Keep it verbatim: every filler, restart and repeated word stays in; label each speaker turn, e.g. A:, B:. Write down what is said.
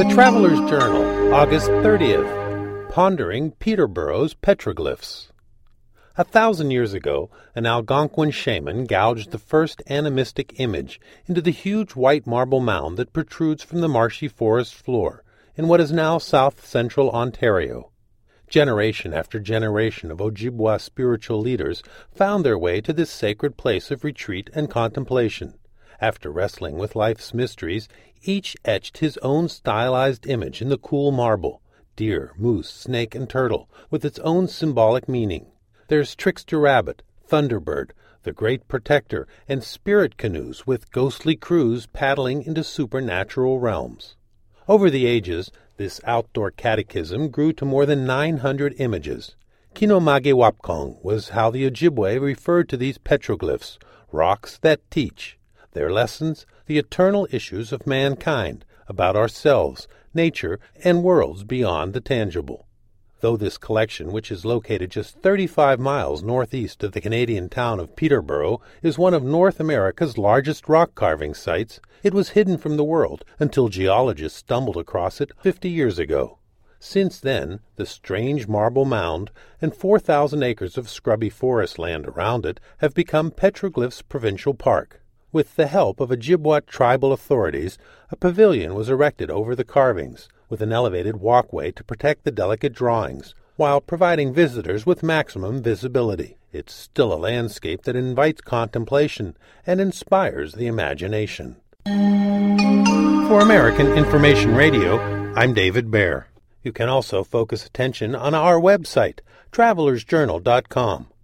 A: The Traveler's Journal, August thirtieth. Pondering Peterborough's Petroglyphs. A thousand years ago, an Algonquin shaman gouged the first animistic image into the huge white marble mound that protrudes from the marshy forest floor in what is now south-central Ontario. Generation after generation of Ojibwa spiritual leaders found their way to this sacred place of retreat and contemplation. After wrestling with life's mysteries, each etched his own stylized image in the cool marble, deer, moose, snake, and turtle, with its own symbolic meaning. There's Trickster Rabbit, Thunderbird, the Great Protector, and spirit canoes with ghostly crews paddling into supernatural realms. Over the ages, this outdoor catechism grew to more than nine hundred images. Kinomagewapkong was how the Ojibwe referred to these petroglyphs, rocks that teach. Their lessons, the eternal issues of mankind, about ourselves, nature, and worlds beyond the tangible. Though this collection, which is located just thirty-five miles northeast of the Canadian town of Peterborough, is one of North America's largest rock-carving sites, it was hidden from the world until geologists stumbled across it fifty years ago. Since then, the strange marble mound and four thousand acres of scrubby forest land around it have become Petroglyphs Provincial Park. With the help of Ojibwa tribal authorities, a pavilion was erected over the carvings, with an elevated walkway to protect the delicate drawings, while providing visitors with maximum visibility. It's still a landscape that invites contemplation and inspires the imagination. For American Information Radio, I'm David Baer. You can also focus attention on our website, travelers journal dot com.